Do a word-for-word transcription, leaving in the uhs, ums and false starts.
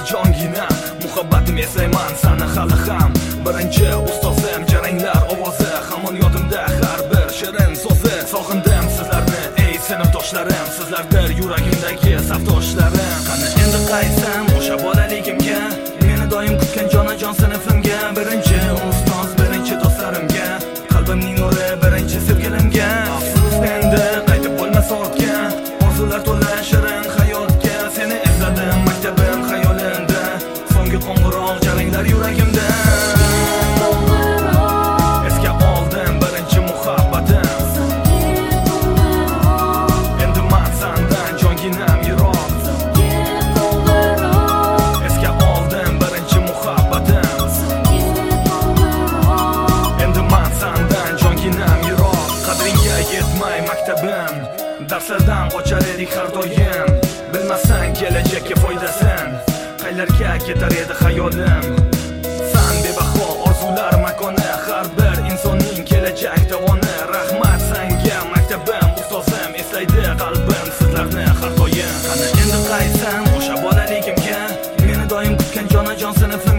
jongina muhabbatim eslayman sani hali ham birinchi ustozim jaranglar ovozi hamon yodimda har bir shirin so'zi sog'indim sizlarni ey sinfdoshlarim sizlardir yuragimdagi safdoshlarim qani endi qaysam o'sha bolaligimga meni doim kutgan jonajon sinfimga birinchi ustoz birinchi do'stlarimga qalbimning nuri birinchi sevgilimga afsus endi qaytib bo'lmas ortga orzular to'la shirin hayotga seni esladim maktabim xayolimda so'nggi qo'ng'iroq jaranglar yuragimda esga oldim birinchi muhabbatim endi man sandan jonginam yiroq esga oldim birinchi muhabbatim endi man sandan jonginam yiroq qadringga yetmay maktabim darslardan qochar edik har doim bilmasang kelajakka foydasin qaylarga ketar edi xayolim san bebaho orzular makoni har bir insonning kelajak davoni rahmat sanga maktabim ustozim eslaydi qalbim sizlarni har doim qani endi qaysam o'sha bolaligimga meni doim kutgan jonajon sinfim